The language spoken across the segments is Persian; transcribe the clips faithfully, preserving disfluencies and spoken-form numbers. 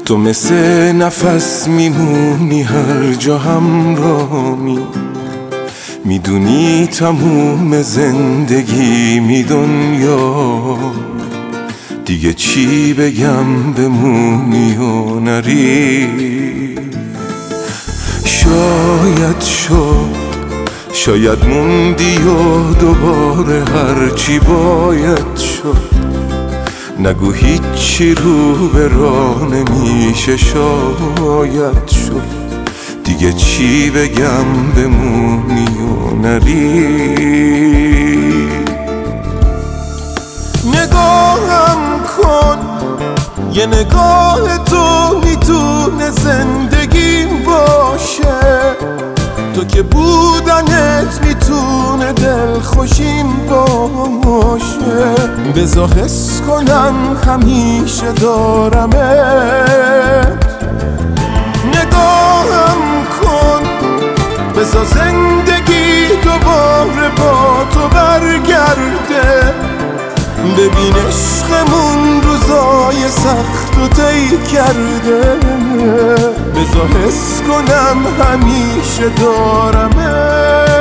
تو مثل نفس میمونی هر جا همراهمی، میدونی تموم زندگی می دنیا، دیگه چی بگم بمونی و نری. شاید شد شاید موندی و دوباره هرچی باید شد، نگو هیچی رو به راه نمیشه. شاید شد دیگه چی بگم بمونی و نری. نگاهم کن یه نگاه تو میتونه زندگیم باشه، تو که بودنت میتونه دل خوشیم باشه. بذار حس کنم همیشه دارمت، نگاهم کن بذار زندگی دوباره با تو برگرده. ببین عشقمون روزای سخت و طی کرده، بذار حس کنم همیشه دارمت.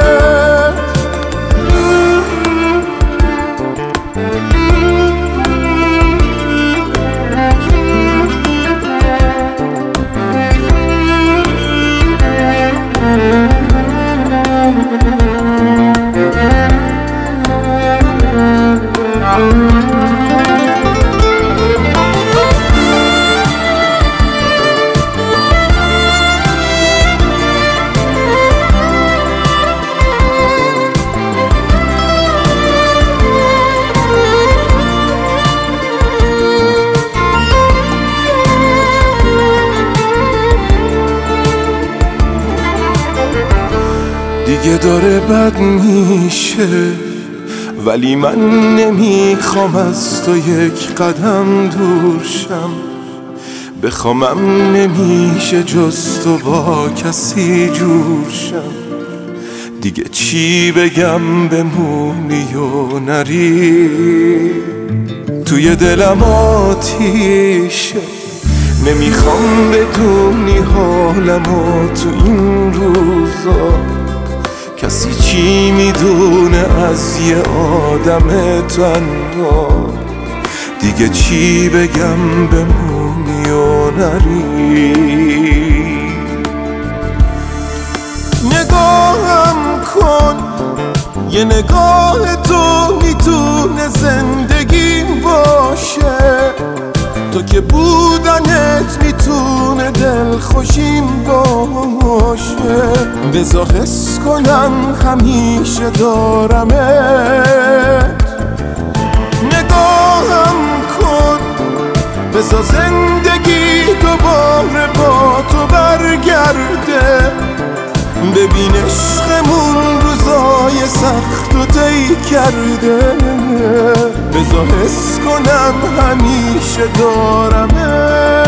دیگه داره بد میشه، ولی من نمیخوام از تو یک قدم دور شم. بخوامم نمیشه جز تو با کسی جور شم. دیگه چی بگم بمونی و نری. توی دلم آتیشه، نمیخوام بدونی حالمو تو این روزا. کسی چی میدونه از یه آدم تنها. دیگه چی بگم بمونی و نری. نگاهم کن یه نگاه تو میتونه زندگیم باشه، تو که بودنت میتونه دل خوشیم باشه. بذار حس کنم همیشه دارمت، نگاهم کن بذار زندگی دوباره با تو برگرده. ببین عشقمون روزای سخت و طی کرده، بذار حس کنم همیشه دارمت.